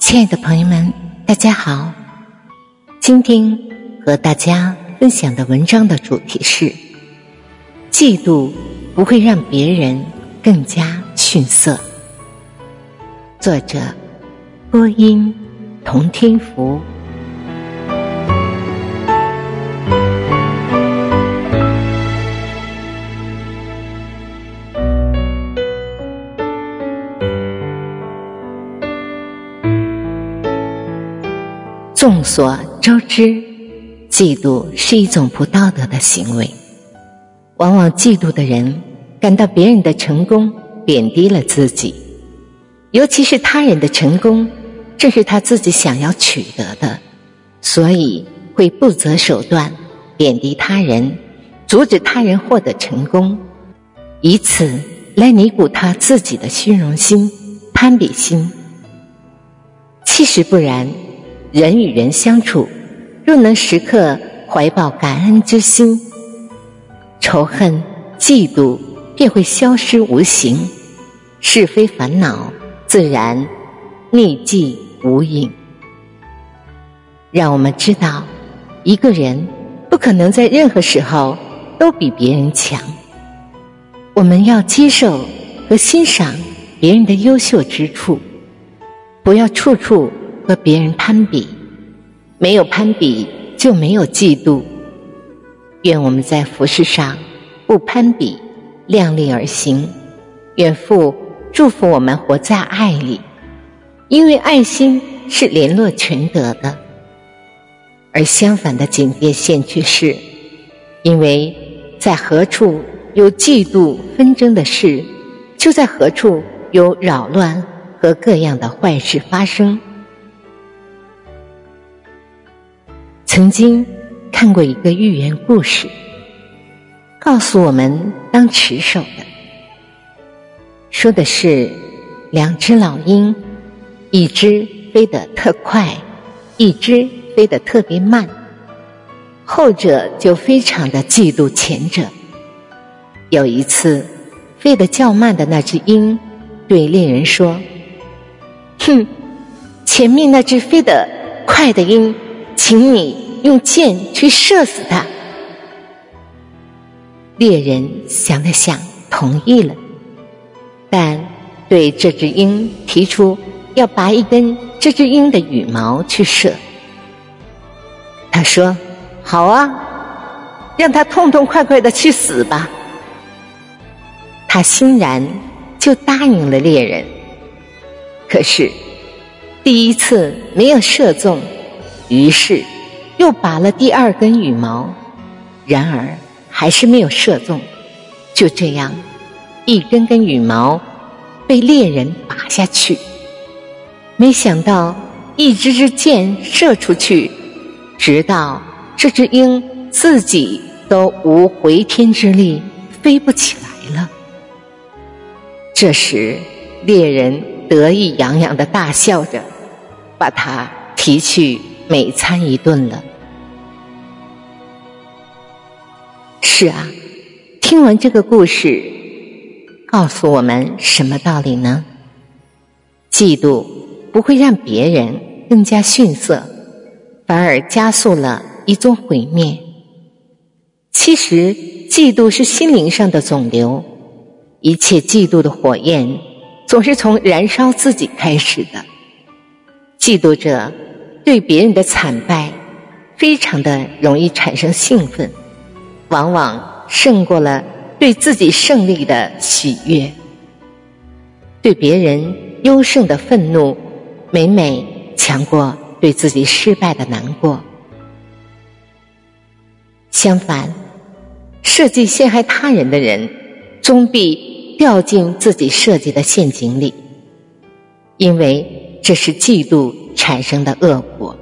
亲爱的朋友们，大家好。今天和大家分享的文章的主题是：嫉妒不会让别人更加逊色。作者播音童天福。众所周知，嫉妒是一种不道德的行为。往往嫉妒的人感到别人的成功贬低了自己，尤其是他人的成功正是他自己想要取得的，所以会不择手段贬低他人，阻止他人获得成功，以此来弥补他自己的虚荣心、攀比心。其实不然，人与人相处，若能时刻怀抱感恩之心，仇恨、嫉妒便会消失无形，是非烦恼自然匿迹无影。让我们知道，一个人不可能在任何时候都比别人强。我们要接受和欣赏别人的优秀之处，不要处处和别人攀比，没有攀比就没有嫉妒。愿我们在服事上不攀比，量力而行。愿父祝福我们活在爱里，因为爱心是联络全德的。而相反的警戒线却是，因为在何处有嫉妒纷争的事，就在何处有扰乱和各样的坏事发生。曾经看过一个寓言故事，告诉我们当持守的。说的是两只老鹰，一只飞得特快，一只飞得特别慢，后者就非常的嫉妒前者。有一次，飞得较慢的那只鹰对猎人说：哼，前面那只飞得快的鹰，请你用箭去射死它。猎人想了想，同意了，但对这只鹰提出要拔一根这只鹰的羽毛去射。他说：好啊，让它痛痛快快地去死吧。他欣然就答应了猎人。可是第一次没有射中，于是又拔了第二根羽毛，然而还是没有射中。就这样，一根根羽毛被猎人拔下去。没想到一支支箭射出去，直到这只鹰自己都无回天之力，飞不起来了。这时猎人得意洋洋地大笑着，把它提去美餐一顿了。是啊，听完这个故事，告诉我们什么道理呢？嫉妒不会让别人更加逊色，反而加速了一种毁灭。其实嫉妒是心灵上的肿瘤，一切嫉妒的火焰总是从燃烧自己开始的。嫉妒者对别人的惨败非常的容易产生兴奋，往往胜过了对自己胜利的喜悦。对别人优胜的愤怒每每强过对自己失败的难过。相反，设计陷害他人的人终必掉进自己设计的陷阱里，因为这是嫉妒产生的恶果。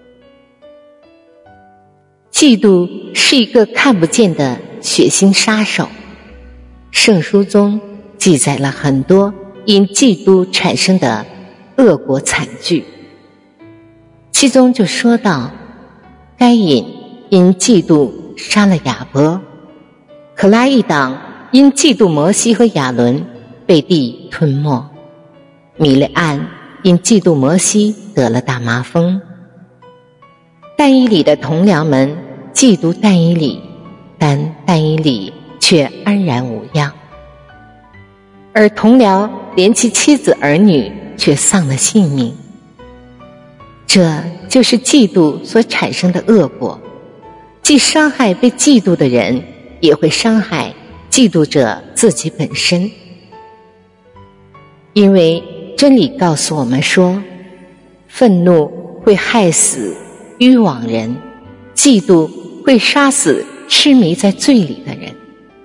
嫉妒是一个看不见的血腥杀手，圣书中记载了很多因嫉妒产生的恶果惨剧。其中就说到，该隐因嫉妒杀了亚伯，可拉一党因嫉妒摩西和亚伦被地吞没，米勒暗因嫉妒摩西得了大麻风。但以理的同僚们嫉妒但以理，但但以理却安然无恙，而同僚连其妻子儿女却丧了性命。这就是嫉妒所产生的恶果，既伤害被嫉妒的人，也会伤害嫉妒者自己本身。因为真理告诉我们说，愤怒会害死愚妄人，嫉妒会杀死痴迷在罪里的人。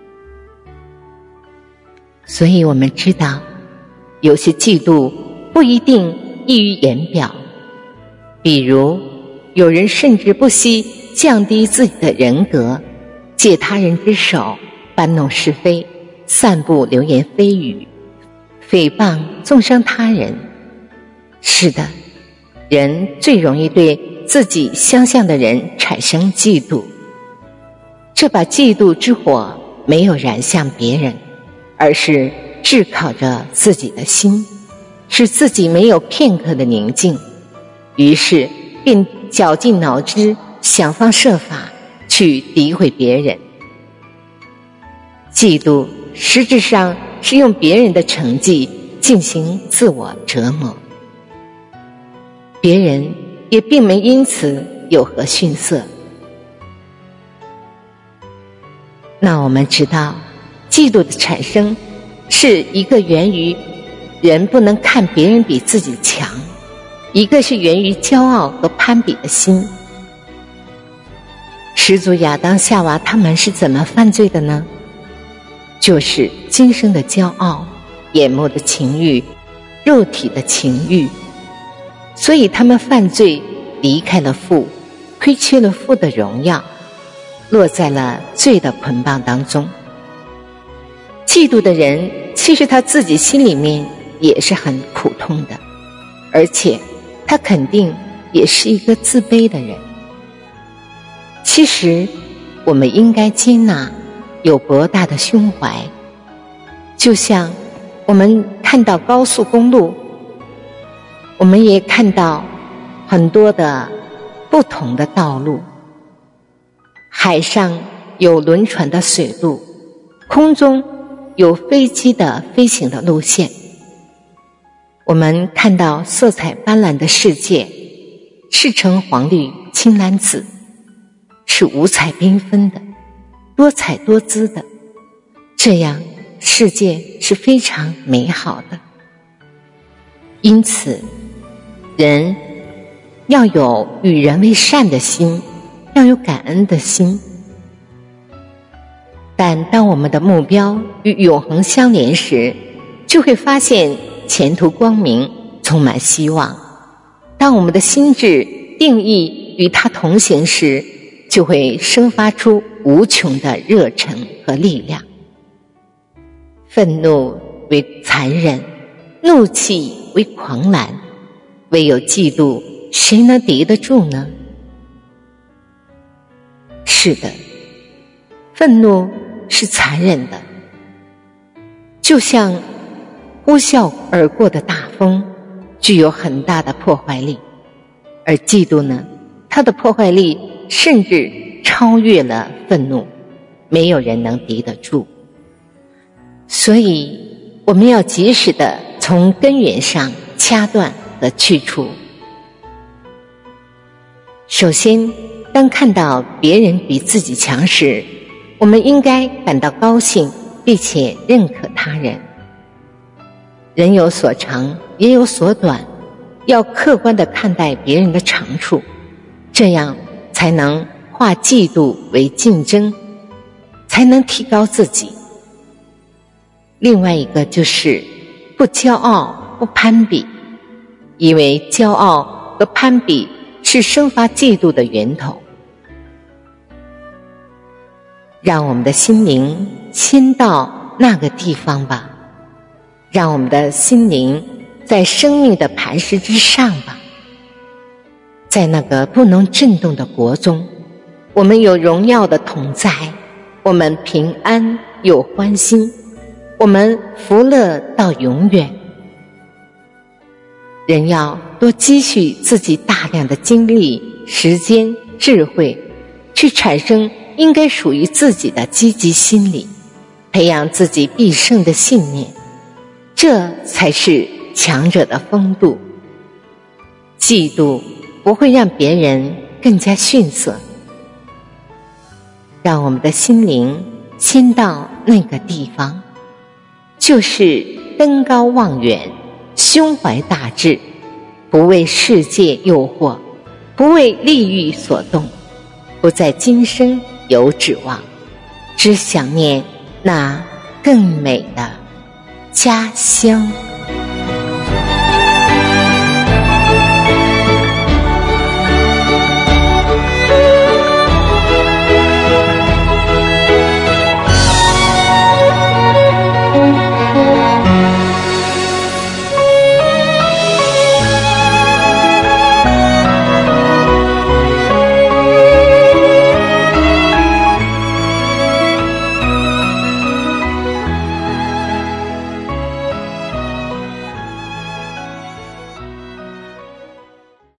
所以我们知道，有些嫉妒不一定溢于言表，比如有人甚至不惜降低自己的人格，借他人之手搬弄是非，散布流言蜚语，诽谤纵伤他人。是的，人最容易对自己相像的人产生嫉妒，这把嫉妒之火没有燃向别人，而是炙烤着自己的心，使自己没有片刻的宁静，于是便绞尽脑汁，想方设法去诋毁别人。嫉妒实质上是用别人的成绩进行自我折磨，别人也并没因此有何逊色。那我们知道，嫉妒的产生是一个源于人不能看别人比自己强，一个是源于骄傲和攀比的心。始祖亚当夏娃他们是怎么犯罪的呢？就是今生的骄傲，眼目的情欲，肉体的情欲，所以他们犯罪，离开了父，亏缺了父的荣耀，落在了罪的捆绑当中。嫉妒的人其实他自己心里面也是很苦痛的，而且他肯定也是一个自卑的人。其实我们应该接纳有博大的胸怀，就像我们看到高速公路，我们也看到很多的不同的道路，海上有轮船的水路，空中有飞机的飞行的路线。我们看到色彩斑斓的世界，赤橙黄绿青蓝紫，是五彩缤纷的，多彩多姿的，这样世界是非常美好的。因此人要有与人为善的心，要有感恩的心。但当我们的目标与永恒相连时，就会发现前途光明，充满希望。当我们的心智定义与它同行时，就会生发出无穷的热忱和力量。愤怒为残忍，怒气为狂澜，唯有嫉妒，谁能敌得住呢？是的，愤怒是残忍的，就像呼啸而过的大风，具有很大的破坏力。而嫉妒呢，它的破坏力甚至超越了愤怒，没有人能敌得住。所以我们要及时的从根源上掐断和去除。首先，当看到别人比自己强时，我们应该感到高兴，并且认可他人。人有所长，也有所短，要客观地看待别人的长处，这样才能化嫉妒为竞争，才能提高自己。另外一个就是不骄傲，不攀比，因为骄傲和攀比是生发嫉妒的源头。让我们的心灵先到那个地方吧，让我们的心灵在生命的磐石之上吧。在那个不能震动的国中，我们有荣耀的同在，我们平安又欢欣，我们福乐到永远。 人要多积蓄自己大量的精力、时间、智慧，去产生应该属于自己的积极心理，培养自己必胜的信念，这才是强者的风度。嫉妒不会让别人更加逊色，让我们的心灵先到那个地方，就是登高望远，胸怀大志，不为世界诱惑，不为利欲所动，不在今生有指望，只想念那更美的家乡。